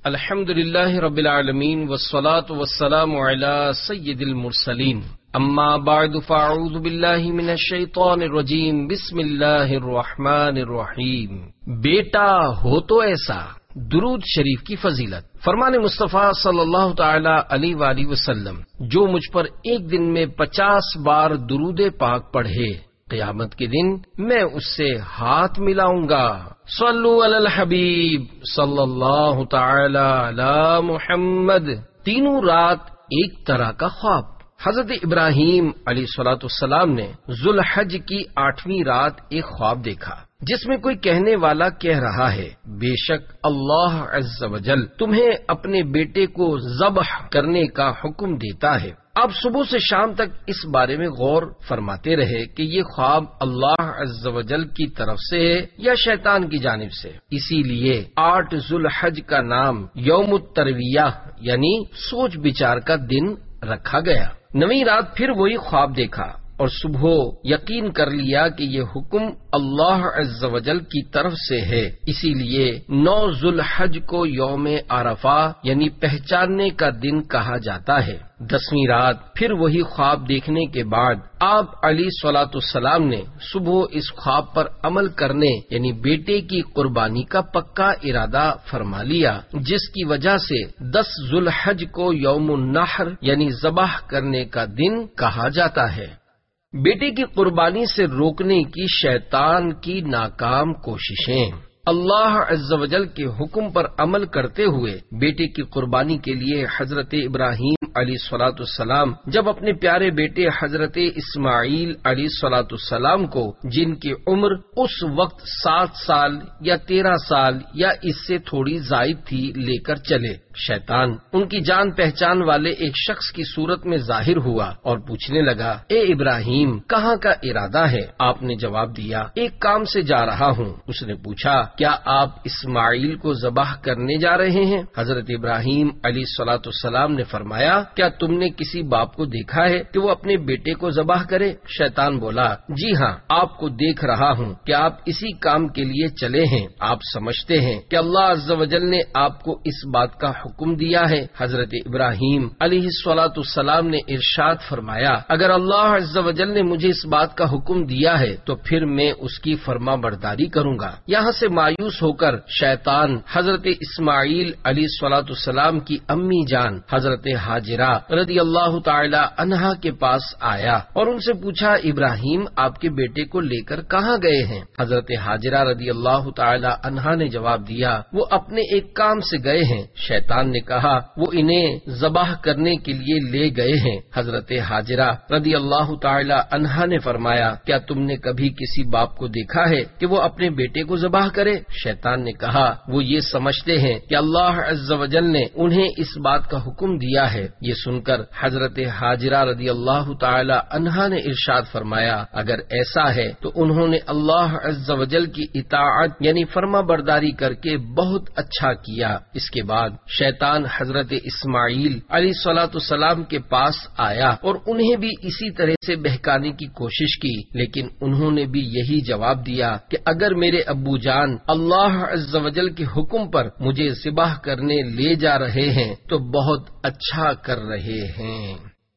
الحمدللہ رب العالمین والصلاة والسلام علی سید المرسلین اما بعد فاعوذ باللہ من الشیطان الرجیم بسم اللہ الرحمن الرحیم۔ بیٹا ہو تو ایسا، درود شریف کی فضیلت۔ فرمان مصطفیٰ صلی اللہ تعالی علیہ وآلہ وسلم، جو مجھ پر ایک دن میں 50 بار درود پاک پڑھے، قیامت کے دن میں اس سے ہاتھ ملاؤں گا۔ صلو علی الحبیب صلی اللہ تعالی علی محمد۔ تینوں رات ایک طرح کا خواب۔ حضرت ابراہیم علیہ الصلوۃ والسلام نے ذوالحج کی 8ویں رات ایک خواب دیکھا، جس میں کوئی کہنے والا کہہ رہا ہے، بے شک اللہ عز و جل تمہیں اپنے بیٹے کو ذبح کرنے کا حکم دیتا ہے۔ آپ صبح سے شام تک اس بارے میں غور فرماتے رہے کہ یہ خواب اللہ عز و جل کی طرف سے ہے یا شیطان کی جانب سے۔ اسی لیے 8 ذوالحج کا نام یوم الترویہ یعنی سوچ بچار کا دن رکھا گیا۔ 9ویں رات پھر وہی خواب دیکھا اور صبح یقین کر لیا کہ یہ حکم اللہ عز و جل کی طرف سے ہے، اسی لیے 9 ذوالحج کو یوم عرفہ یعنی پہچاننے کا دن کہا جاتا ہے۔ 10ویں رات پھر وہی خواب دیکھنے کے بعد آپ علیہ الصلوۃ والسلام نے صبح اس خواب پر عمل کرنے یعنی بیٹے کی قربانی کا پکا ارادہ فرما لیا، جس کی وجہ سے 10 ذوالحج کو یوم النحر یعنی ذبح کرنے کا دن کہا جاتا ہے۔ بیٹے کی قربانی سے روکنے کی شیطان کی ناکام کوششیں۔ اللہ عز و جل کے حکم پر عمل کرتے ہوئے بیٹے کی قربانی کے لیے حضرت ابراہیم علیہ الصلوۃ والسلام جب اپنے پیارے بیٹے حضرت اسماعیل علیہ الصلوۃ والسلام کو، جن کی عمر اس وقت 7 سال یا 13 سال یا اس سے تھوڑی زائد تھی، لے کر چلے۔ شیطان ان کی جان پہچان والے ایک شخص کی صورت میں ظاہر ہوا اور پوچھنے لگا، اے ابراہیم کہاں کا ارادہ ہے؟ آپ نے جواب دیا، ایک کام سے جا رہا ہوں۔ اس نے پوچھا، کیا آپ اسماعیل کو ذبح کرنے جا رہے ہیں؟ حضرت ابراہیم علیہ الصلوۃ والسلام نے فرمایا، کیا تم نے کسی باپ کو دیکھا ہے کہ وہ اپنے بیٹے کو ذبح کرے؟ شیطان بولا، جی ہاں، آپ کو دیکھ رہا ہوں کہ آپ اسی کام کے لیے چلے ہیں۔ آپ سمجھتے ہیں کہ اللہ عز و جل نے آپ کو اس بات کا حکم دیا ہے؟ حضرت ابراہیم علیہ الصلوۃ والسلام نے ارشاد فرمایا، اگر اللہ عز و جل نے مجھے اس بات کا حکم دیا ہے تو پھر میں اس کی فرما برداری کروں گا۔ یہاں سے مایوس ہو کر شیطان حضرت اسماعیل علیہ الصلوۃ والسلام کی امی جان حضرت ہاجرہ رضی اللہ تعالی عنہا کے پاس آیا اور ان سے پوچھا، ابراہیم آپ کے بیٹے کو لے کر کہاں گئے ہیں؟ حضرت ہاجرہ رضی اللہ تعالی عنہا نے جواب دیا، وہ اپنے ایک کام سے گئے ہیں۔ شیطان نے کہا، وہ انہیں ذبح کرنے کے لیے لے گئے ہیں۔ حضرت ہاجرہ رضی اللہ تعالی عنہا نے فرمایا، کیا تم نے کبھی کسی باپ کو دیکھا ہے کہ وہ اپنے بیٹے کو ذبح کرے؟ شیطان نے کہا، وہ یہ سمجھتے ہیں کہ اللہ عز و جل نے انہیں اس بات کا حکم دیا ہے۔ یہ سن کر حضرت ہاجرہ رضی اللہ تعالی عنہا نے ارشاد فرمایا، اگر ایسا ہے تو انہوں نے اللہ عز و جل کی اطاعت یعنی فرما برداری کر کے بہت اچھا کیا۔ اس کے بعد شیطان حضرت اسماعیل علیہ الصلوۃ والسلام کے پاس آیا اور انہیں بھی اسی طرح سے بہکانے کی کوشش کی، لیکن انہوں نے بھی یہی جواب دیا کہ اگر میرے ابو جان اللہ عز و جل کے حکم پر مجھے ذبح کرنے لے جا رہے ہیں تو بہت اچھا کر رہے ہیں۔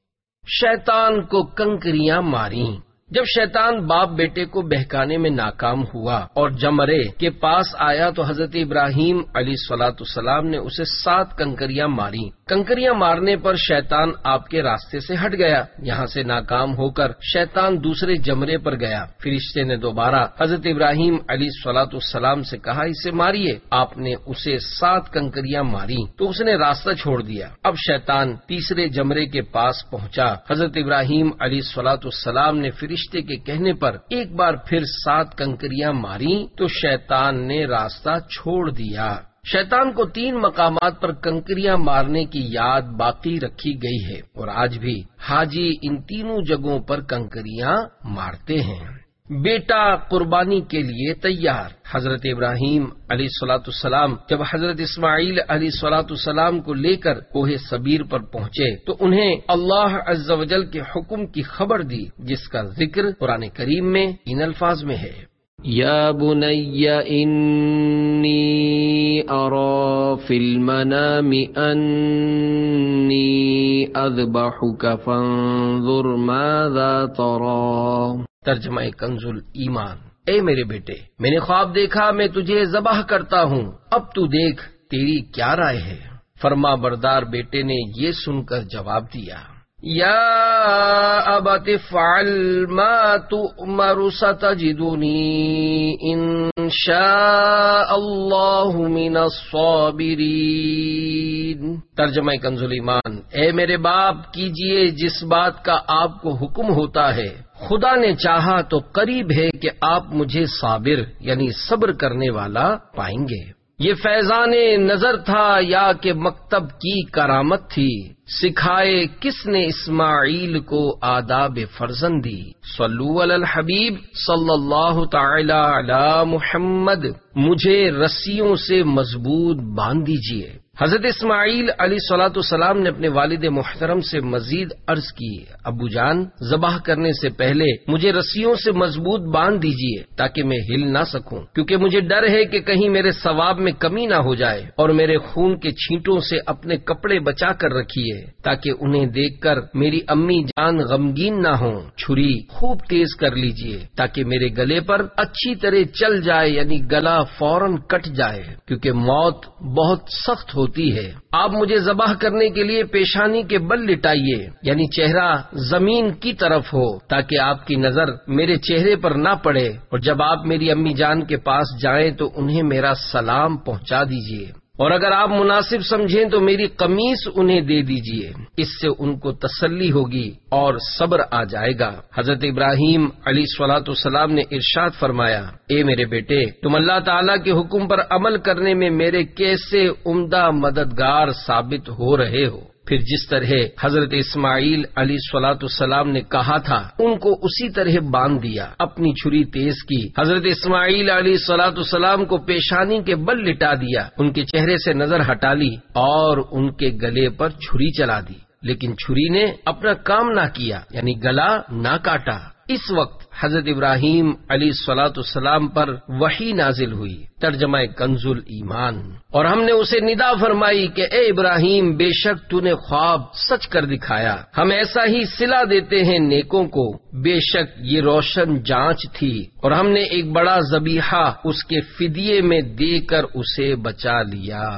شیطان کو کنکریاں ماریں۔ جب شیطان باپ بیٹے کو بہکانے میں ناکام ہوا اور جمرے کے پاس آیا تو حضرت ابراہیم علیہ الصلوۃ والسلام نے اسے 7 کنکریاں ماری۔ کنکریاں مارنے پر شیطان آپ کے راستے سے ہٹ گیا۔ یہاں سے ناکام ہو کر شیطان دوسرے جمرے پر گیا۔ فرشتے نے دوبارہ حضرت ابراہیم علیہ الصلوۃ والسلام سے کہا، اسے ماریے۔ آپ نے اسے 7 کنکریاں ماری تو اس نے راستہ چھوڑ دیا۔ اب شیطان تیسرے جمرے کے پاس پہنچا۔ حضرت ابراہیم علیہ الصلوۃ والسلام نے فرشتے کے کہنے پر ایک بار پھر 7 کنکریاں ماری تو شیطان نے راستہ چھوڑ دیا۔ شیطان کو 3 مقامات پر کنکریاں مارنے کی یاد باقی رکھی گئی ہے اور آج بھی حاجی ان تینوں جگہوں پر کنکریاں مارتے ہیں۔ بیٹا قربانی کے لیے تیار۔ حضرت ابراہیم علیہ الصلوۃ والسلام جب حضرت اسماعیل علیہ الصلوۃ والسلام کو لے کر کوہ صبیر پر پہنچے تو انہیں اللہ عز و جل کے حکم کی خبر دی، جس کا ذکر قرآن کریم میں ان الفاظ میں ہے، یا بنی انی ارا فی المنام انی اذبحک فانظر ماذا ترى۔ ترجمہ کنز الایمان، اے میرے بیٹے، میں نے خواب دیکھا میں تجھے ذبح کرتا ہوں، اب تو دیکھ تیری کیا رائے ہے۔ فرما بردار بیٹے نے یہ سن کر جواب دیا، یا ابت افعل ما تؤمر ستجدنی ان شاء اللہ من الصابرین۔ ترجمہ کنز الایمان، اے میرے باپ، کیجئے جس بات کا آپ کو حکم ہوتا ہے، خدا نے چاہا تو قریب ہے کہ آپ مجھے صابر یعنی صبر کرنے والا پائیں گے۔ یہ فیضان نظر تھا یا کہ مکتب کی کرامت تھی؟ سکھائے کس نے اسماعیل کو آداب فرزندی؟ صلو علی الحبیب صلی اللہ تعالی علی محمد۔ مجھے رسیوں سے مضبوط باندھ دیجیے۔ حضرت اسماعیل علیہ الصلوۃ والسلام نے اپنے والد محترم سے مزید عرض کی، ابو جان، ذبح کرنے سے پہلے مجھے رسیوں سے مضبوط باندھ دیجیے تاکہ میں ہل نہ سکوں، کیونکہ مجھے ڈر ہے کہ کہیں میرے ثواب میں کمی نہ ہو جائے، اور میرے خون کے چھینٹوں سے اپنے کپڑے بچا کر رکھیے تاکہ انہیں دیکھ کر میری امی جان غمگین نہ ہوں۔ چھری خوب تیز کر لیجیے تاکہ میرے گلے پر اچھی طرح چل جائے، یعنی گلا فوراً کٹ جائے، کیونکہ موت بہت سخت ہوتی ہے۔ آپ مجھے ذبح کرنے کے لیے پیشانی کے بل لٹائیے، یعنی چہرہ زمین کی طرف ہو تاکہ آپ کی نظر میرے چہرے پر نہ پڑے، اور جب آپ میری امی جان کے پاس جائیں تو انہیں میرا سلام پہنچا دیجیے، اور اگر آپ مناسب سمجھیں تو میری قمیص انہیں دے دیجیے، اس سے ان کو تسلی ہوگی اور صبر آ جائے گا۔ حضرت ابراہیم علیہ الصلوۃ والسلام نے ارشاد فرمایا، اے میرے بیٹے، تم اللہ تعالیٰ کے حکم پر عمل کرنے میں میرے کیسے عمدہ مددگار ثابت ہو رہے ہو۔ پھر جس طرح حضرت اسماعیل علیہ الصلوۃ والسلام نے کہا تھا ان کو اسی طرح باندھ دیا، اپنی چھری تیز کی، حضرت اسماعیل علیہ الصلوۃ والسلام کو پیشانی کے بل لٹا دیا، ان کے چہرے سے نظر ہٹا لی اور ان کے گلے پر چھری چلا دی، لیکن چھری نے اپنا کام نہ کیا، یعنی گلا نہ کاٹا۔ اس وقت حضرت ابراہیم علیہ الصلوۃ والسلام پر وحی نازل ہوئی۔ ترجمہ کنز الایمان، اور ہم نے اسے ندا فرمائی کہ اے ابراہیم، بے شک تو نے خواب سچ کر دکھایا، ہم ایسا ہی صلہ دیتے ہیں نیکوں کو، بے شک یہ روشن جانچ تھی، اور ہم نے ایک بڑا ذبیحہ اس کے فدیے میں دے کر اسے بچا لیا۔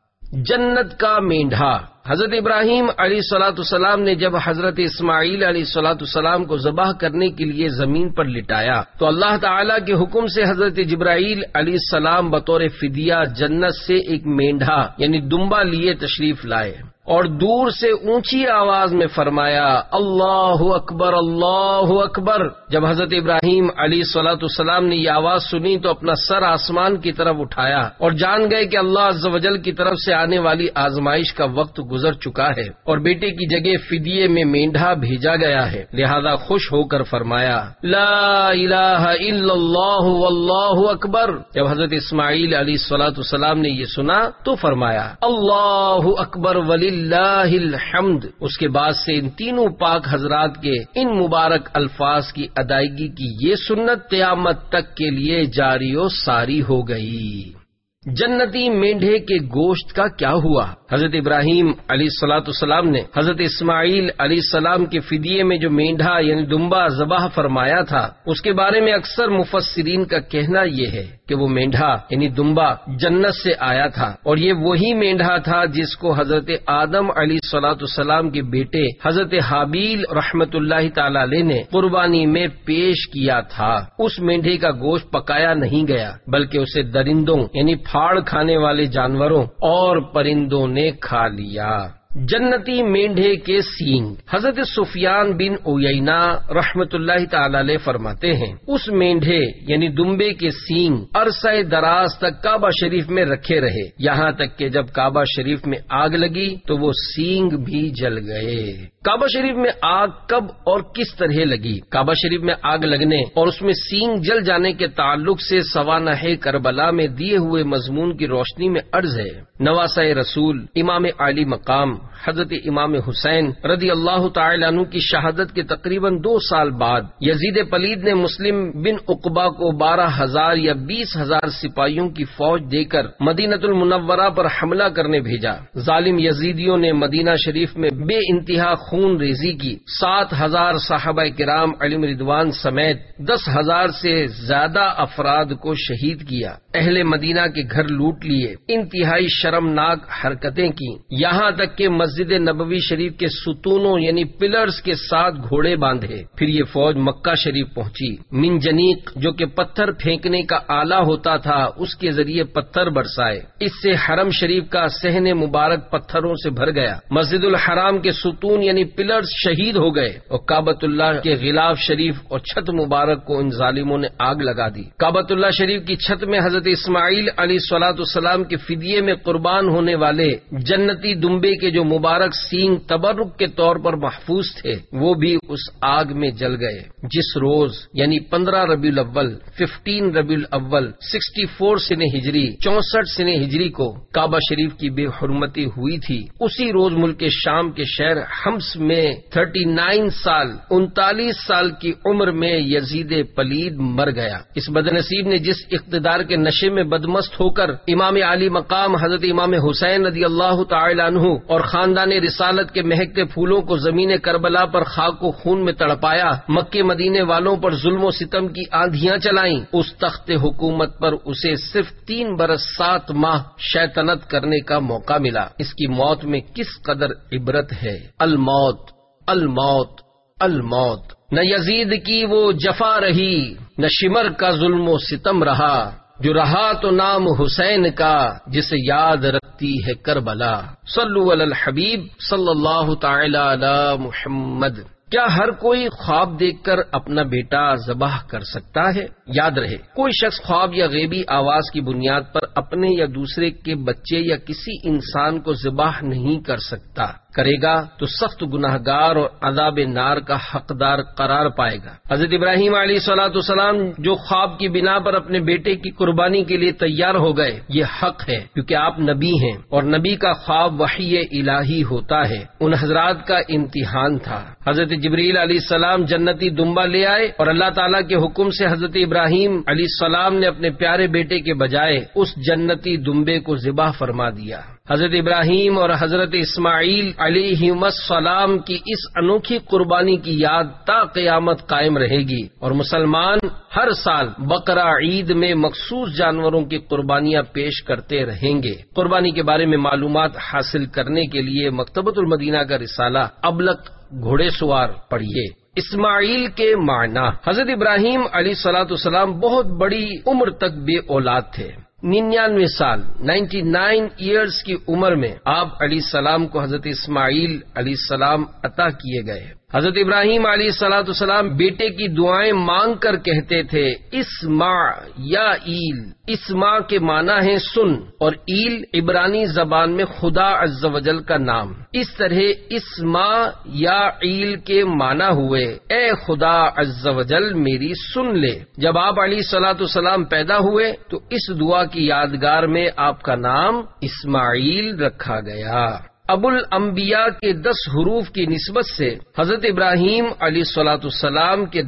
جنت کا مینڈھا۔ حضرت ابراہیم علیہ الصلوۃ والسلام نے جب حضرت اسماعیل علیہ الصلوۃ والسلام کو ذبح کرنے کے لیے زمین پر لٹایا تو اللہ تعالیٰ کے حکم سے حضرت جبرائیل علیہ السلام بطور فدیہ جنت سے ایک مینڈھا یعنی دمبا لیے تشریف لائے، اور دور سے اونچی آواز میں فرمایا، اللہ اکبر اللہ اکبر۔ جب حضرت ابراہیم علیہ الصلوۃ والسلام نے یہ آواز سنی تو اپنا سر آسمان کی طرف اٹھایا اور جان گئے کہ اللہ عز و جل کی طرف سے آنے والی آزمائش کا وقت گزر چکا ہے اور بیٹے کی جگہ فدیے میں مینڈھا بھیجا گیا ہے، لہذا خوش ہو کر فرمایا، لا الہ الا اللہ واللہ اکبر۔ جب حضرت اسماعیل علیہ الصلوۃ والسلام نے یہ سنا تو فرمایا، اللہ اکبر وللہ الحمد۔ اس کے بعد سے ان تینوں پاک حضرات کے ان مبارک الفاظ کی ادائیگی کی یہ سنت قیامت تک کے لیے جاری و ساری ہو گئی۔ جنتی مینڈھے کے گوشت کا کیا ہوا؟ حضرت ابراہیم علیہ الصلوۃ والسلام نے حضرت اسماعیل علیہ السلام کے فدیے میں جو مینڈھا یعنی دمبا ذبح فرمایا تھا اس کے بارے میں اکثر مفسرین کا کہنا یہ ہے کہ وہ مینڈھا یعنی دمبا جنت سے آیا تھا، اور یہ وہی مینڈھا تھا جس کو حضرت آدم علیہ الصلوۃ والسلام کے بیٹے حضرت حابیل رحمت اللہ تعالی علیہ نے قربانی میں پیش کیا تھا۔ اس مینڈھے کا گوشت پکایا نہیں گیا بلکہ اسے درندوں یعنی پھاڑ کھانے والے جانوروں اور پرندوں نے کھا لیا۔ جنتی مینڈھے کے سینگ۔ حضرت سفیان بن عیینہ رحمت اللہ تعالی علیہ فرماتے ہیں، اس مینڈھے یعنی دمبے کے سینگ عرصہ دراز تک کعبہ شریف میں رکھے رہے، یہاں تک کہ جب کعبہ شریف میں آگ لگی تو وہ سینگ بھی جل گئے۔ کعبہ شریف میں آگ کب اور کس طرح لگی؟ کعبہ شریف میں آگ لگنے اور اس میں سینگ جل جانے کے تعلق سے سوانح کربلا میں دیے ہوئے مضمون کی روشنی میں عرض ہے نواسہ رسول امام عالی مقام حضرت امام حسین رضی اللہ تعالی عنہ کی شہادت کے تقریباً 2 سال بعد یزید پلید نے مسلم بن عقبہ کو 12,000 یا 20,000 سپاہیوں کی فوج دے کر مدینۃ المنورہ پر حملہ کرنے بھیجا۔ ظالم یزیدیوں نے مدینہ شریف میں بے انتہا خون ریزی کی، 7,000 صحابہ کرام علیہم رضوان سمیت 10,000 سے زیادہ افراد کو شہید کیا، اہل مدینہ کے گھر لوٹ لیے، انتہائی شرمناک حرکتیں کی، یہاں تک کہ مسجد نبوی شریف کے ستونوں یعنی پلرز کے ساتھ گھوڑے باندھے۔ پھر یہ فوج مکہ شریف پہنچی۔ منجنیق جو کہ پتھر پھینکنے کا آلہ ہوتا تھا اس کے ذریعے پتھر برسائے، اس سے حرم شریف کا صحن مبارک پتھروں سے بھر گیا۔ مسجد الحرام کے ستون یعنی پلرز شہید ہو گئے اور کعبۃ اللہ کے غلاف شریف اور چھت مبارک کو ان ظالموں نے آگ لگا دی۔ کعبۃ اللہ شریف کی چھت میں حضرت اسماعیل علیہ الصلوۃ والسلام کے فدیے میں قربان ہونے والے جنتی دمبے کے جو مبارک سینگ تبرک کے طور پر محفوظ تھے وہ بھی اس آگ میں جل گئے۔ جس روز یعنی 15 ربیع الاول 15 ربیع الاول 64 سن ہجری 64 سن ہجری کو کعبہ شریف کی بے حرمتی ہوئی تھی، اسی روز ملک شام کے شہر حمص میں 39 سال کی عمر میں یزید پلید مر گیا۔ اس بدنصیب نے جس اقتدار کے نشے میں بدمست ہو کر امام علی مقام حضرت امام حسین رضی اللہ تعالی عنہ اور خاندان رسالت کے مہکتے پھولوں کو زمین کربلا پر خاک و خون میں تڑپایا، مکے مدینے والوں پر ظلم و ستم کی آندھیاں چلائیں، اس تخت حکومت پر اسے صرف 3 برس 7 ماہ شیطنت کرنے کا موقع ملا۔ اس کی موت میں کس قدر عبرت ہے۔ الموت الموت الموت، نہ یزید کی وہ جفا رہی، نہ شمر کا ظلم و ستم رہا، جو رہا تو نام حسین کا، جسے یاد رکھتی ہے کربلا۔ صلو علی الحبیب صلی اللہ تعالی علی محمد۔ کیا ہر کوئی خواب دیکھ کر اپنا بیٹا ذبح کر سکتا ہے؟ یاد رہے، کوئی شخص خواب یا غیبی آواز کی بنیاد پر اپنے یا دوسرے کے بچے یا کسی انسان کو ذبح نہیں کر سکتا۔ کرے گا تو سخت گناہگار اور عذاب نار کا حقدار قرار پائے گا۔ حضرت ابراہیم علیہ الصلوۃ والسلام جو خواب کی بنا پر اپنے بیٹے کی قربانی کے لیے تیار ہو گئے، یہ حق ہے کیونکہ آپ نبی ہیں اور نبی کا خواب وحی الہی ہوتا ہے۔ ان حضرات کا امتحان تھا۔ حضرت جبریل علیہ السلام جنتی دمبا لے آئے اور اللہ تعالیٰ کے حکم سے حضرت ابراہیم علیہ السلام نے اپنے پیارے بیٹے کے بجائے اس جنتی دمبے کو ذبح فرما دیا۔ حضرت ابراہیم اور حضرت اسماعیل علیہم السلام کی اس انوکھی قربانی کی یاد تا قیامت قائم رہے گی، اور مسلمان ہر سال بقرہ عید میں مخصوص جانوروں کی قربانیاں پیش کرتے رہیں گے۔ قربانی کے بارے میں معلومات حاصل کرنے کے لیے مکتبۃ المدینہ کا رسالہ ابلق گھوڑے سوار پڑھیے۔ اسماعیل کے معنی۔ حضرت ابراہیم علیہ الصلوۃ والسلام بہت بڑی عمر تک بے اولاد تھے۔ 99 سال 99 ایئرز کی عمر میں آپ علیہ السلام کو حضرت اسماعیل علیہ السلام عطا کیے گئے۔ حضرت ابراہیم علیہ الصلوۃ والسلام بیٹے کی دعائیں مانگ کر کہتے تھے اسمع یا ایل۔ اسمع کے معنی ہے سن، اور ایل عبرانی زبان میں خدا عز و جل کا نام۔ اس طرح اسمع یا ایل کے معنی ہوئے اے خدا عز و جل میری سن لے۔ جب آپ علیہ الصلوۃ والسلام پیدا ہوئے تو اس دعا کی یادگار میں آپ کا نام اسماعیل رکھا گیا۔ ابو الانبیاء کے 10 حروف کی نسبت سے حضرت ابراہیم علیہ الصلوۃ والسلام کے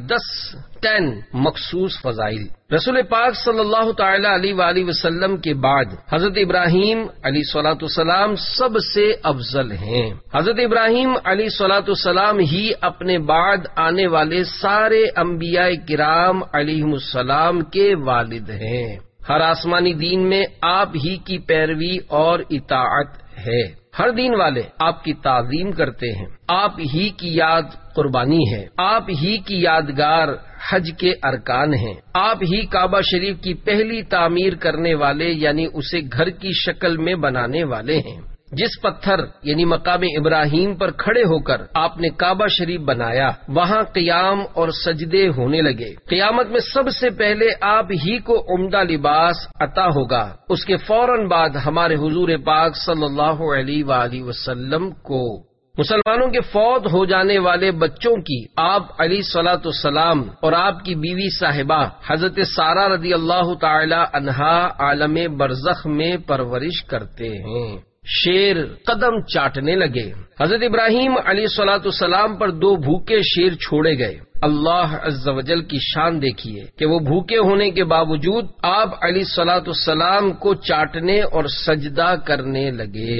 10 مخصوص فضائل۔ رسول پاک صلی اللہ تعالی علیہ وآلہ وسلم کے بعد حضرت ابراہیم علیہ الصلوۃ والسلام سب سے افضل ہیں۔ حضرت ابراہیم علیہ الصلوۃ والسلام ہی اپنے بعد آنے والے سارے انبیاء کرام علیہم السلام کے والد ہیں۔ ہر آسمانی دین میں آپ ہی کی پیروی اور اطاعت ہے۔ ہر دین والے آپ کی تعظیم کرتے ہیں۔ آپ ہی کی یاد قربانی ہے۔ آپ ہی کی یادگار حج کے ارکان ہیں۔ آپ ہی کعبہ شریف کی پہلی تعمیر کرنے والے یعنی اسے گھر کی شکل میں بنانے والے ہیں۔ جس پتھر یعنی مقام ابراہیم پر کھڑے ہو کر آپ نے کعبہ شریف بنایا، وہاں قیام اور سجدے ہونے لگے۔ قیامت میں سب سے پہلے آپ ہی کو عمدہ لباس عطا ہوگا، اس کے فوراً بعد ہمارے حضور پاک صلی اللہ علیہ وآلہ وسلم کو۔ مسلمانوں کے فوت ہو جانے والے بچوں کی آپ علیہ الصلوۃ والسلام اور آپ کی بیوی صاحبہ حضرت سارہ رضی اللہ تعالی عنہا عالم برزخ میں پرورش کرتے ہیں۔ شیر قدم چاٹنے لگے۔ حضرت ابراہیم علیہ الصلوۃ والسلام پر 2 بھوکے شیر چھوڑے گئے۔ اللہ عز و جل کی شان دیکھیے کہ وہ بھوکے ہونے کے باوجود آپ علیہ الصلوۃ والسلام کو چاٹنے اور سجدہ کرنے لگے۔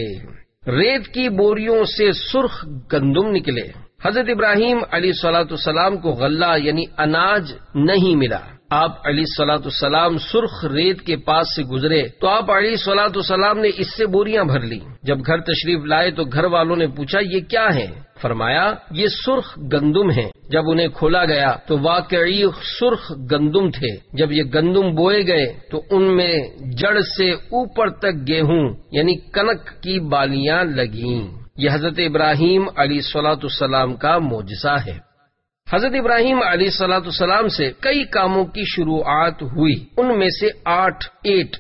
ریت کی بوریوں سے سرخ گندم نکلے۔ حضرت ابراہیم علیہ الصلوۃ والسلام کو غلہ یعنی اناج نہیں ملا۔ آپ علیہ الصلوۃ والسلام سرخ ریت کے پاس سے گزرے تو آپ علیہ الصلوۃ والسلام نے اس سے بوریاں بھر لی۔ جب گھر تشریف لائے تو گھر والوں نے پوچھا یہ کیا ہے؟ فرمایا یہ سرخ گندم ہیں۔ جب انہیں کھولا گیا تو واقعی سرخ گندم تھے۔ جب یہ گندم بوئے گئے تو ان میں جڑ سے اوپر تک گیہوں یعنی کنک کی بالیاں لگیں۔ یہ حضرت ابراہیم علیہ الصلوۃ والسلام کا معجزہ ہے۔ حضرت ابراہیم علیہ الصلوۃ والسلام سے کئی کاموں کی شروعات ہوئی، ان میں سے 8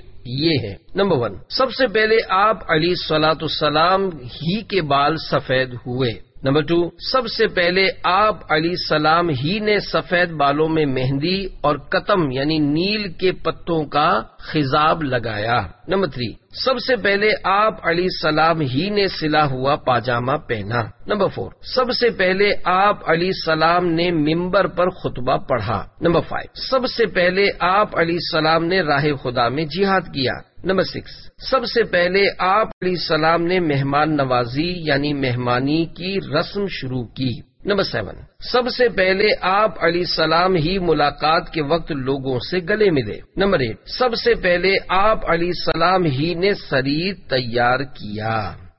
یہ ہیں۔ نمبر 1، سب سے پہلے آپ علیہ الصلوۃ والسلام ہی کے بال سفید ہوئے۔ نمبر 2، سب سے پہلے آپ علیہ السلام ہی نے سفید بالوں میں مہندی اور قطم یعنی نیل کے پتوں کا خضاب لگایا۔ نمبر 3، سب سے پہلے آپ علیہ السلام ہی نے سلا ہوا پاجامہ پہنا۔ نمبر 4، سب سے پہلے آپ علیہ السلام نے ممبر پر خطبہ پڑھا۔ نمبر 5، سب سے پہلے آپ علیہ السلام نے راہ خدا میں جہاد کیا۔ نمبر 6، سب سے پہلے آپ علیہ السلام نے مہمان نوازی یعنی مہمانی کی رسم شروع کی۔ نمبر 7، سب سے پہلے آپ علیہ السلام ہی ملاقات کے وقت لوگوں سے گلے ملے۔ نمبر 8، سب سے پہلے آپ علیہ السلام ہی نے سرید تیار کیا۔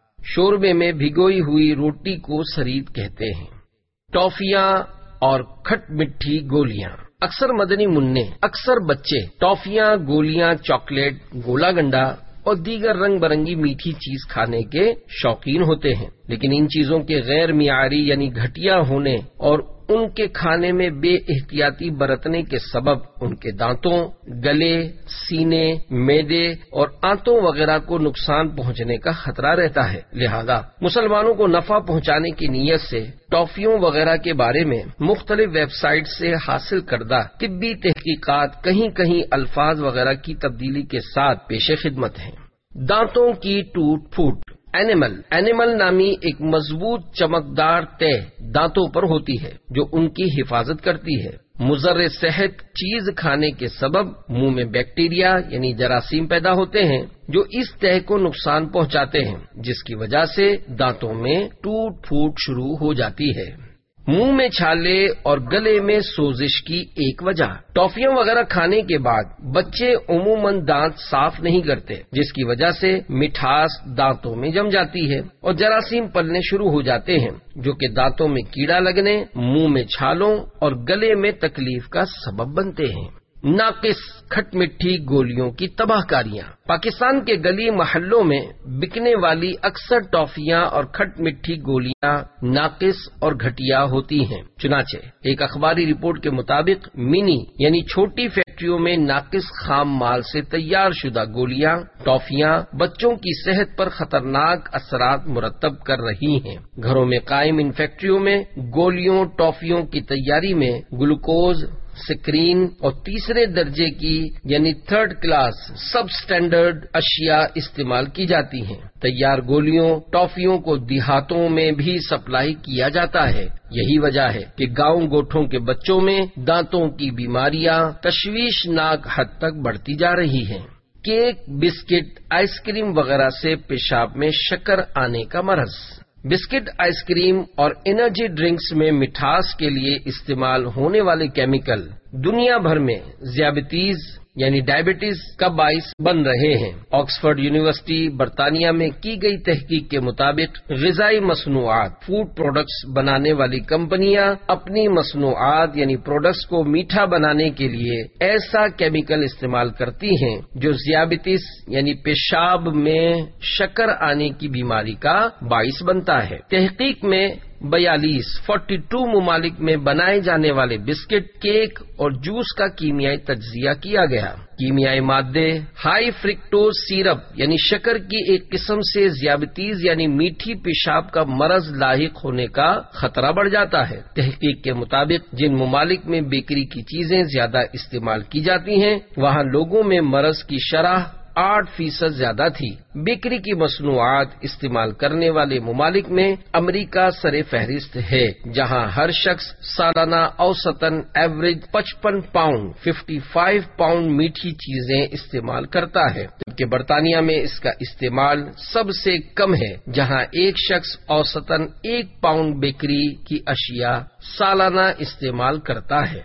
شوربے میں بھگوئی ہوئی روٹی کو سرید کہتے ہیں۔ ٹافیاں اور کھٹ مٹھی گولیاں۔ اکثر مدنی منع، اکثر بچے ٹافیاں، گولیاں، چاکلیٹ، گولا گنڈا اور دیگر رنگ برنگی میٹھی چیز کھانے کے شوقین ہوتے ہیں، لیکن ان چیزوں کے غیر معیاری یعنی گھٹیا ہونے اور ان کے کھانے میں بے احتیاطی برتنے کے سبب ان کے دانتوں، گلے، سینے، معدے اور آنتوں وغیرہ کو نقصان پہنچنے کا خطرہ رہتا ہے۔ لہذا مسلمانوں کو نفع پہنچانے کی نیت سے ٹافیوں وغیرہ کے بارے میں مختلف ویب سائٹ سے حاصل کردہ طبی تحقیقات کہیں کہیں الفاظ وغیرہ کی تبدیلی کے ساتھ پیش خدمت ہیں۔ دانتوں کی ٹوٹ پھوٹ۔ اینیمل نامی ایک مضبوط چمکدار تہ دانتوں پر ہوتی ہے جو ان کی حفاظت کرتی ہے۔ مضر صحت چیز کھانے کے سبب منہ میں بیکٹیریا یعنی جراثیم پیدا ہوتے ہیں جو اس تہ کو نقصان پہنچاتے ہیں، جس کی وجہ سے دانتوں میں ٹوٹ پھوٹ شروع ہو جاتی ہے۔ منہ میں چھالے اور گلے میں سوزش کی ایک وجہ۔ ٹافیاں وغیرہ کھانے کے بعد بچے عموماً دانت صاف نہیں کرتے، جس کی وجہ سے مٹھاس دانتوں میں جم جاتی ہے اور جراثیم پلنے شروع ہو جاتے ہیں جو کہ دانتوں میں کیڑا لگنے، منہ میں چھالوں اور گلے میں تکلیف کا سبب بنتے ہیں۔ ناقص کھٹ مٹھی گولیوں کی تباہ کاریاں۔ پاکستان کے گلی محلوں میں بکنے والی اکثر ٹافیاں اور کھٹ مٹھی گولیاں ناقص اور گھٹیا ہوتی ہیں۔ چنانچہ ایک اخباری رپورٹ کے مطابق منی یعنی چھوٹی فیکٹریوں میں ناقص خام مال سے تیار شدہ گولیاں، ٹافیاں بچوں کی صحت پر خطرناک اثرات مرتب کر رہی ہیں۔ گھروں میں قائم ان فیکٹریوں میں گولیوں، ٹافیوں کی تیاری میں گلوکوز، سکرین اور تیسرے درجے کی یعنی 3rd کلاس سب سٹینڈرڈ اشیاء استعمال کی جاتی ہیں۔ تیار گولیوں، ٹافیوں کو دیہاتوں میں بھی سپلائی کیا جاتا ہے۔ یہی وجہ ہے کہ گاؤں گوٹھوں کے بچوں میں دانتوں کی بیماریاں تشویشناک حد تک بڑھتی جا رہی ہیں۔ کیک، بسکٹ، آئس کریم وغیرہ سے پیشاب میں شکر آنے کا مرض۔ بسکٹ، آئس کریم اور انرجی ڈرنکس میں مٹھاس کے لیے استعمال ہونے والے کیمیکل دنیا بھر میں ذیابیطیز یعنی ڈائبٹیز کا باعث بن رہے ہیں۔ آکسفورڈ یونیورسٹی برطانیہ میں کی گئی تحقیق کے مطابق غذائی مصنوعات فوڈ پروڈکٹس بنانے والی کمپنیاں اپنی مصنوعات یعنی پروڈکٹس کو میٹھا بنانے کے لیے ایسا کیمیکل استعمال کرتی ہیں جو ذیابیطیز یعنی پیشاب میں شکر آنے کی بیماری کا باعث بنتا ہے۔ تحقیق میں 42 ممالک میں بنائے جانے والے بسکٹ، کیک اور جوس کا کیمیائی تجزیہ کیا گیا۔ کیمیائی مادے ہائی فرکٹوز سیرپ یعنی شکر کی ایک قسم سے ذیابیطیز یعنی میٹھی پیشاب کا مرض لاحق ہونے کا خطرہ بڑھ جاتا ہے۔ تحقیق کے مطابق جن ممالک میں بیکری کی چیزیں زیادہ استعمال کی جاتی ہیں وہاں لوگوں میں مرض کی شرح 8% زیادہ تھی۔ بیکری کی مصنوعات استعمال کرنے والے ممالک میں امریکہ سر فہرست ہے، جہاں ہر شخص سالانہ اوسطاً ایوریج 55 پاؤنڈ میٹھی چیزیں استعمال کرتا ہے، جبکہ برطانیہ میں اس کا استعمال سب سے کم ہے، جہاں ایک شخص اوسطاً 1 پاؤنڈ بیکری کی اشیاء سالانہ استعمال کرتا ہے۔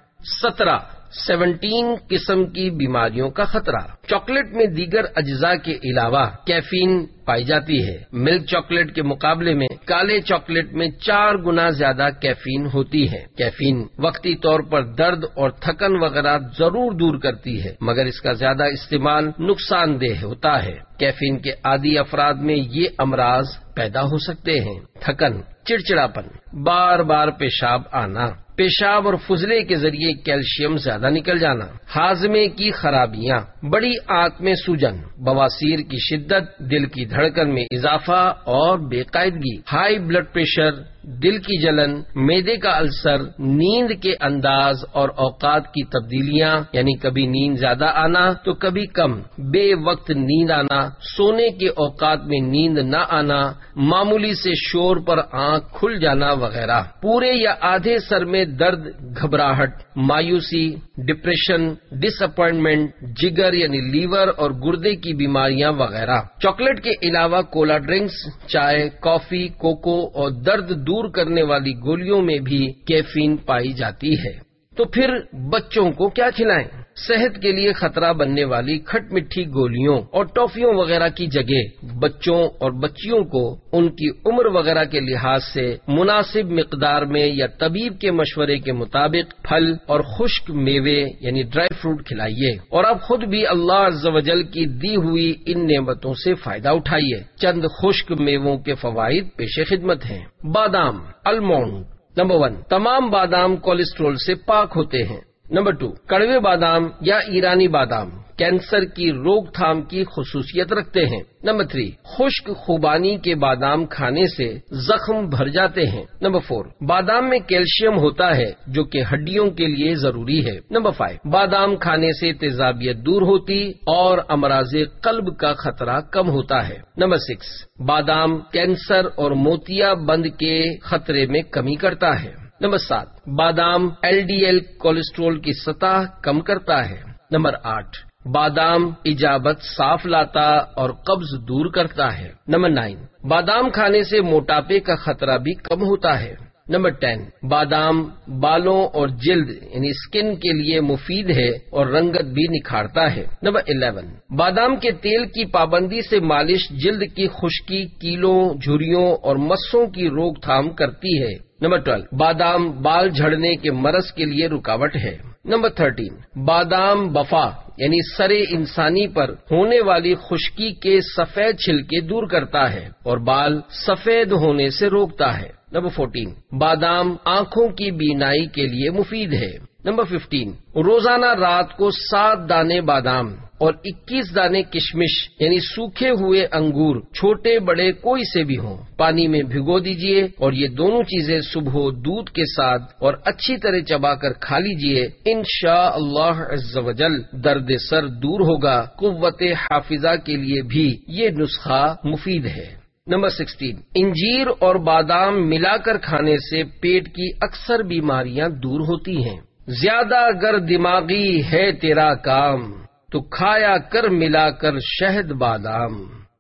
17 قسم کی بیماریوں کا خطرہ۔ چاکلیٹ میں دیگر اجزاء کے علاوہ کیفین پائی جاتی ہے۔ ملک چاکلیٹ کے مقابلے میں کالے چاکلیٹ میں 4 گنا زیادہ کیفین ہوتی ہے۔ کیفین وقتی طور پر درد اور تھکن وغیرہ ضرور دور کرتی ہے، مگر اس کا زیادہ استعمال نقصان دہ ہوتا ہے۔ کیفین کے عادی افراد میں یہ امراض پیدا ہو سکتے ہیں: تھکن، چڑچڑاپن، بار بار پیشاب آنا، پیشاب اور فضلے کے ذریعے کیلشیم زیادہ نکل جانا، ہاضمے کی خرابیاں، بڑی آنت میں سوجن، بواسیر کی شدت، دل کی دھڑکن میں اضافہ اور بے قاعدگی، ہائی بلڈ پریشر، دل کی جلن، معدے کا السر، نیند کے انداز اور اوقات کی تبدیلیاں یعنی کبھی نیند زیادہ آنا تو کبھی کم، بے وقت نیند آنا، سونے کے اوقات میں نیند نہ آنا، معمولی سے شور پر آنکھ کھل جانا وغیرہ، پورے یا آدھے سر میں درد، گھبراہٹ، مایوسی، ڈپریشن، ڈس اپوائنٹمنٹ، جگر یعنی لیور اور گردے کی بیماریاں وغیرہ۔ چاکلیٹ کے علاوہ کولا ڈرنکس، چائے، کافی، کوکو اور درد دور کرنے والی گولیوں میں بھی کیفین پائی جاتی ہے۔ تو پھر بچوں کو کیا کھلائیں؟ صحت کے لیے خطرہ بننے والی کھٹ مٹھی گولیوں اور ٹافیوں وغیرہ کی جگہ بچوں اور بچیوں کو ان کی عمر وغیرہ کے لحاظ سے مناسب مقدار میں یا طبیب کے مشورے کے مطابق پھل اور خشک میوے یعنی ڈرائی فروٹ کھلائیے، اور آپ خود بھی اللہ عز و جل کی دی ہوئی ان نعمتوں سے فائدہ اٹھائیے۔ چند خشک میووں کے فوائد پیش خدمت ہیں۔ بادام، المونڈ۔ نمبر 1، تمام بادام کولیسٹرول سے پاک ہوتے ہیں۔ نمبر 2، کڑوے بادام یا ایرانی بادام کینسر کی روک تھام کی خصوصیت رکھتے ہیں۔ نمبر 3، خشک خوبانی کے بادام کھانے سے زخم بھر جاتے ہیں۔ نمبر 4، بادام میں کیلشیم ہوتا ہے جو کہ ہڈیوں کے لیے ضروری ہے۔ نمبر 5، بادام کھانے سے تیزابیت دور ہوتی اور امراض قلب کا خطرہ کم ہوتا ہے۔ نمبر 6، بادام کینسر اور موتیا بند کے خطرے میں کمی کرتا ہے۔ نمبر 7، بادام LDL کولیسٹرول کی سطح کم کرتا ہے۔ نمبر 8، بادام اجابت صاف لاتا اور قبض دور کرتا ہے۔ نمبر 9، بادام کھانے سے موٹاپے کا خطرہ بھی کم ہوتا ہے۔ نمبر 10، بادام بالوں اور جلد یعنی اسکن کے لیے مفید ہے اور رنگت بھی نکھارتا ہے۔ نمبر 11، بادام کے تیل کی پابندی سے مالش جلد کی خشکی، کیلوں، جھریوں اور مسوں کی روک تھام کرتی ہے۔ نمبر 12، بادام بال جھڑنے کے مرض کے لیے رکاوٹ ہے۔ نمبر 13، بادام بفا یعنی سر انسانی پر ہونے والی خشکی کے سفید چھلکے دور کرتا ہے اور بال سفید ہونے سے روکتا ہے۔ نمبر 14، بادام آنکھوں کی بینائی کے لیے مفید ہے۔ نمبر 15، روزانہ رات کو 7 دانے بادام اور 21 دانے کشمش یعنی سوکھے ہوئے انگور چھوٹے بڑے کوئی سے بھی ہوں پانی میں بھگو دیجئے، اور یہ دونوں چیزیں صبح دودھ کے ساتھ اور اچھی طرح چبا کر کھا لیجئے۔ انشاءاللہ عز و جل درد سر دور ہوگا۔ قوت حافظہ کے لیے بھی یہ نسخہ مفید ہے۔ نمبر 16، انجیر اور بادام ملا کر کھانے سے پیٹ کی اکثر بیماریاں دور ہوتی ہیں۔ زیادہ اگر دماغی ہے تیرا کام تو کھایا کر ملا کر شہد بادام۔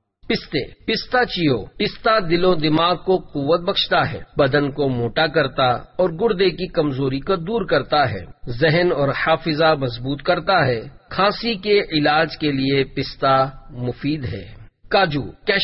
پستاچیو، پستہ دل و دماغ کو قوت بخشتا ہے، بدن کو موٹا کرتا اور گردے کی کمزوری کو دور کرتا ہے، ذہن اور حافظہ مضبوط کرتا ہے۔ کھانسی کے علاج کے لیے پستہ مفید ہے۔ کاجو، کیشو،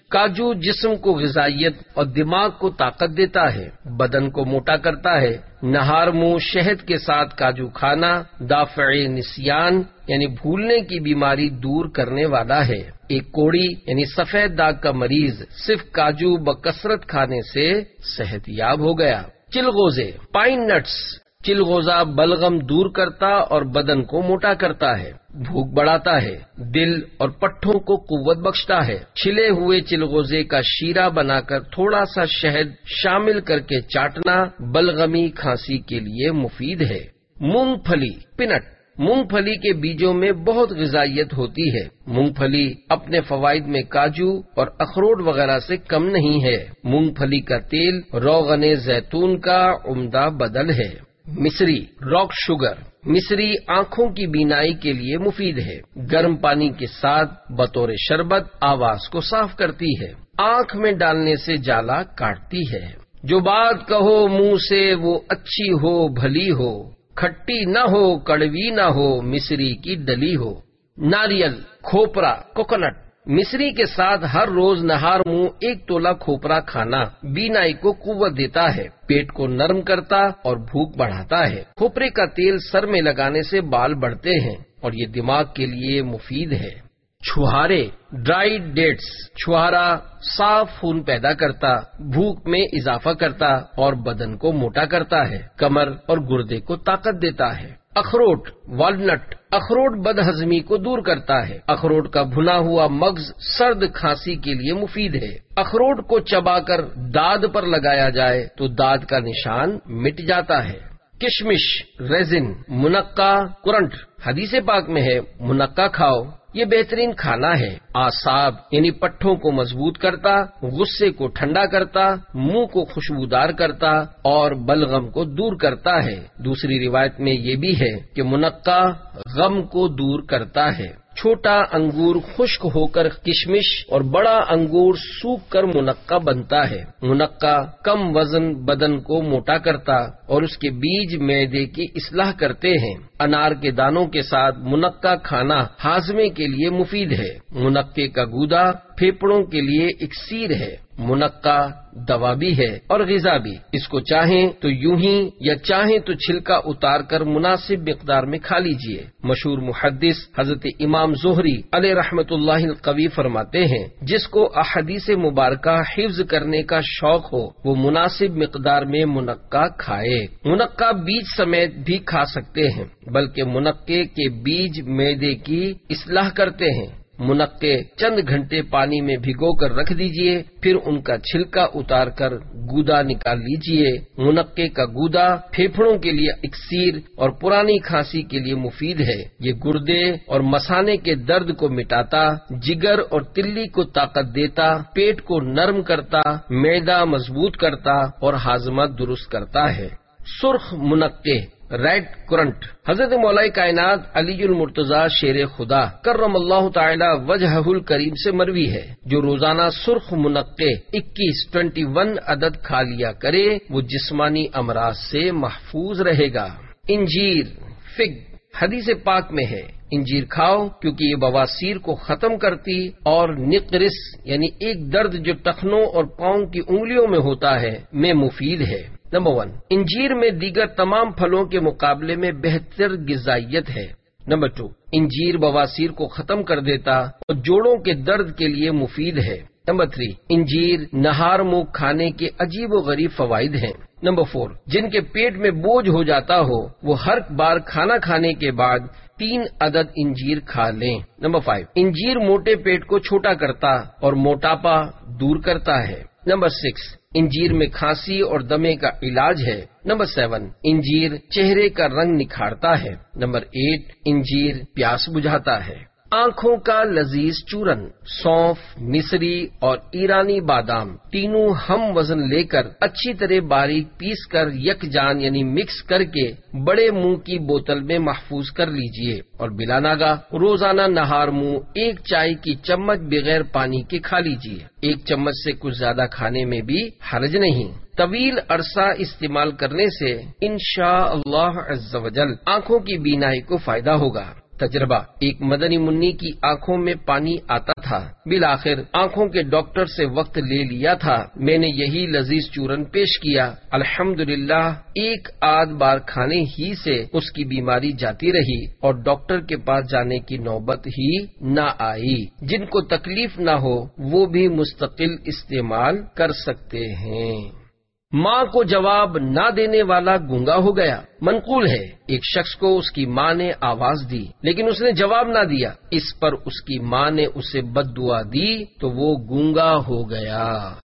کاجو جسم کو غذائیت اور دماغ کو طاقت دیتا ہے، بدن کو موٹا کرتا ہے۔ نہار منہ شہد کے ساتھ کاجو کھانا دافع نسیان یعنی بھولنے کی بیماری دور کرنے والا ہے۔ ایک کوڑی یعنی سفید داغ کا مریض صرف کاجو بکثرت کھانے سے صحت یاب ہو گیا۔ چلغوزے پائن نٹس، چلغوزہ بلغم دور کرتا اور بدن کو موٹا کرتا ہے، بھوک بڑھاتا ہے، دل اور پٹھوں کو قوت بخشتا ہے۔ چھلے ہوئے چلغوزے کا شیرہ بنا کر تھوڑا سا شہد شامل کر کے چاٹنا بلغمی کھانسی کے لیے مفید ہے۔ مونگ پھلی پینٹ، مونگ پھلی کے بیجوں میں بہت غذائیت ہوتی ہے۔ مونگ پھلی اپنے فوائد میں کاجو اور اخروٹ وغیرہ سے کم نہیں ہے۔ مونگ پھلی کا تیل روغن زیتون کا عمدہ بدل ہے۔ مصری راک شوگر، مصری آنکھوں کی بینائی کے لیے مفید ہے۔ گرم پانی کے ساتھ بطور شربت آواز کو صاف کرتی ہے، آنکھ میں ڈالنے سے جالا کاٹتی ہے۔ جو بات کہو منہ سے وہ اچھی ہو بھلی ہو، کھٹی نہ ہو کڑوی نہ ہو مصری کی ڈلی ہو۔ ناریل کھوپرا کوکونٹ، مصری کے ساتھ ہر روز نہار منہ 1 تولہ کھوپرا کھانا بینائی کو قوت دیتا ہے، پیٹ کو نرم کرتا اور بھوک بڑھاتا ہے۔ کھوپرے کا تیل سر میں لگانے سے بال بڑھتے ہیں اور یہ دماغ کے لیے مفید ہے۔ چھہارے ڈرائی ڈیٹس، چھہارا صاف خون پیدا کرتا، بھوک میں اضافہ کرتا اور بدن کو موٹا کرتا ہے، کمر اور گردے کو طاقت دیتا ہے۔ اخروٹ والنٹ، اخروٹ بد ہضمی کو دور کرتا ہے۔ اخروٹ کا بھنا ہوا مغز سرد کھانسی کے لیے مفید ہے۔ اخروٹ کو چبا کر داد پر لگایا جائے تو داد کا نشان مٹ جاتا ہے۔ کشمش ریزن، منقع کرنٹ، حدیث پاک میں ہے منقع کھاؤ، یہ بہترین کھانا ہے۔ اعصاب یعنی پٹھوں کو مضبوط کرتا، غصے کو ٹھنڈا کرتا، منہ کو خوشبودار کرتا اور بلغم کو دور کرتا ہے۔ دوسری روایت میں یہ بھی ہے کہ منقع غم کو دور کرتا ہے۔ چھوٹا انگور خشک ہو کر کشمش اور بڑا انگور سوکھ کر منقع بنتا ہے۔ منقع کم وزن بدن کو موٹا کرتا اور اس کے بیج معدے کی اصلاح کرتے ہیں۔ انار کے دانوں کے ساتھ منقع کھانا ہاضمے کے لیے مفید ہے۔ منقع کا گودا پھیپھڑوں کے لیے اکسیر ہے۔ منقع دوا بھی ہے اور غذا بھی، اس کو چاہیں تو یوں ہی یا چاہیں تو چھلکا اتار کر مناسب مقدار میں کھا لیجئے۔ مشہور محدث حضرت امام زہری علیہ رحمت اللہ القوی فرماتے ہیں، جس کو احادیث مبارکہ حفظ کرنے کا شوق ہو وہ مناسب مقدار میں منقع کھائے۔ منقع بیج سمیت بھی کھا سکتے ہیں، بلکہ منقع کے بیج معدے کی اصلاح کرتے ہیں۔ منقع چند گھنٹے پانی میں بھگو کر رکھ دیجئے، پھر ان کا چھلکا اتار کر گودا نکال لیجئے۔ منقع کا گودا پھیپھڑوں کے لیے اکسیر اور پرانی کھانسی کے لیے مفید ہے۔ یہ گردے اور مثانے کے درد کو مٹاتا، جگر اور تلی کو طاقت دیتا، پیٹ کو نرم کرتا، معدہ مضبوط کرتا اور ہاضمہ درست کرتا ہے۔ سرخ منقع ریڈ کرنٹ، حضرت مولا کائنات علی المرتضی شیر خدا کرم اللہ تعالی وجہہ الکریم سے مروی ہے، جو روزانہ سرخ منقع 21 عدد کھا لیا کرے وہ جسمانی امراض سے محفوظ رہے گا۔ انجیر فگ، حدیث پاک میں ہے انجیر کھاؤ کیونکہ یہ بواسیر کو ختم کرتی اور نقرس یعنی ایک درد جو ٹخنوں اور پاؤں کی انگلیوں میں ہوتا ہے میں مفید ہے۔ نمبر 1، انجیر میں دیگر تمام پھلوں کے مقابلے میں بہتر غذائیت ہے۔ نمبر 2، انجیر بواسیر کو ختم کر دیتا اور جوڑوں کے درد کے لیے مفید ہے۔ نمبر 3، انجیر نہار منہ کھانے کے عجیب و غریب فوائد ہیں۔ نمبر 4، جن کے پیٹ میں بوجھ ہو جاتا ہو وہ ہر بار کھانا کھانے کے بعد 3 عدد انجیر کھا لیں۔ نمبر 5، انجیر موٹے پیٹ کو چھوٹا کرتا اور موٹاپا دور کرتا ہے۔ نمبر 6، انجیر میں کھانسی اور دمے کا علاج ہے۔ نمبر 7، انجیر چہرے کا رنگ نکھارتا ہے۔ نمبر 8، انجیر پیاس بجھاتا ہے۔ آنکھوں کا لذیذ چورن، سونف، مصری اور ایرانی بادام تینوں ہم وزن لے کر اچھی طرح باریک پیس کر یکجان یعنی مکس کر کے بڑے منہ کی بوتل میں محفوظ کر لیجئے اور بلا ناگاہ روزانہ نہار منہ 1 چائے کی چمچ بغیر پانی کے کھا لیجئے۔ 1 چمچ سے کچھ زیادہ کھانے میں بھی حرج نہیں۔ طویل عرصہ استعمال کرنے سے انشاءاللہ عز و جل آنکھوں کی بینائی کو فائدہ ہوگا۔ تجربہ، ایک مدنی منی کی آنکھوں میں پانی آتا تھا تھا، بالآخر آنکھوں کے ڈاکٹر سے وقت لے لیا تھا، میں نے یہی لذیذ چورن پیش کیا، الحمدللہ ایک آدھ بار کھانے ہی سے اس کی بیماری جاتی رہی اور ڈاکٹر کے پاس جانے کی نوبت ہی نہ آئی۔ جن کو تکلیف نہ ہو وہ بھی مستقل استعمال کر سکتے ہیں۔ ماں کو جواب نہ دینے والا گونگا ہو گیا۔ منقول ہے ایک شخص کو اس کی ماں نے آواز دی لیکن اس نے جواب نہ دیا، اس پر اس کی ماں نے اسے بد دعا دی تو وہ گونگا ہو گیا۔